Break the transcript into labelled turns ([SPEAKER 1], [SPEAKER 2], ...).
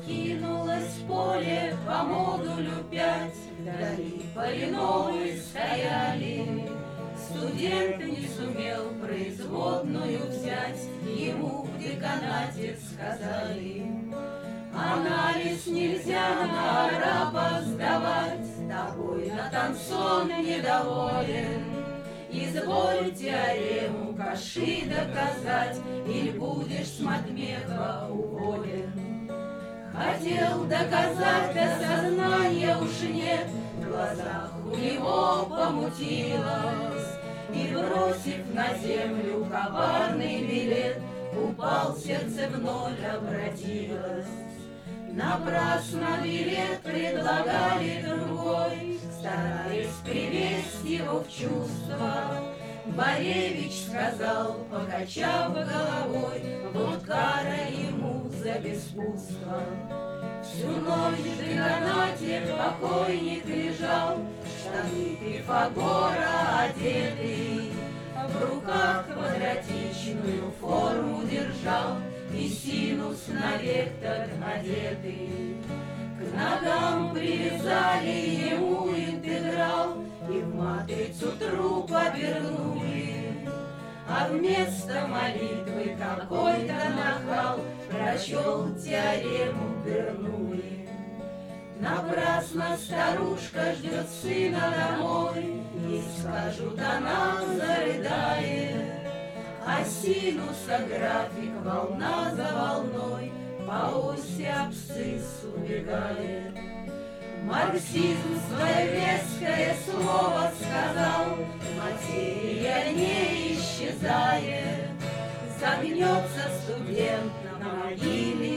[SPEAKER 1] Кинулась в поле по модулю 5, вдали полиновые стояли. Студент не сумел производную взять, ему в деканате сказали: анализ нельзя на араба сдавать, тобой на танцон недоволен. Изволь теорему Каши доказать, или будешь с матмеха уволен. Хотел доказать, да сознания уж нет, в глазах у него помутилось, и, бросив на землю коварный билет, упал, сердце в ноль обратилось. Напрасно билет предлагали другой, стараясь привести его в чувство. Боревич сказал, покачав головой: вот кара ему за беспутство. Всю ночь в деканате покойник лежал, штаны Пифагора одетый, в руках квадратичную форму держал и синус на вектор надетый. К ногам привязали ему интеграл и в матрицу труп обернули, а вместо молитвы какой-то нахал прочел теорему Бернули. Напрасно старушка ждет сына домой, и скажут, она зарыдает, а синуса график волна за волной по оси абсцисс убегает. Марксизм свое веское слово сказал, материя не исчезает. Загнется студент на могиле